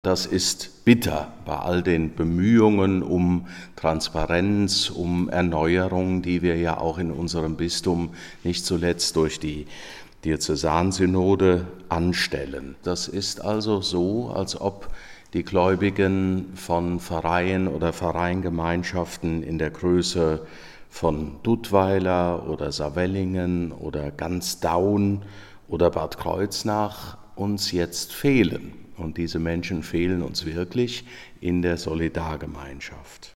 Das ist bitter bei all den Bemühungen um Transparenz, um Erneuerung, die wir ja auch in unserem Bistum nicht zuletzt durch die Diözesansynode anstellen. Das ist also so, als ob die Gläubigen von Pfarreien oder Pfarreiengemeinschaften in der Größe von Duttweiler oder Savellingen oder Gansdaun oder Bad Kreuznach uns jetzt fehlen. Und diese Menschen fehlen uns wirklich in der Solidargemeinschaft.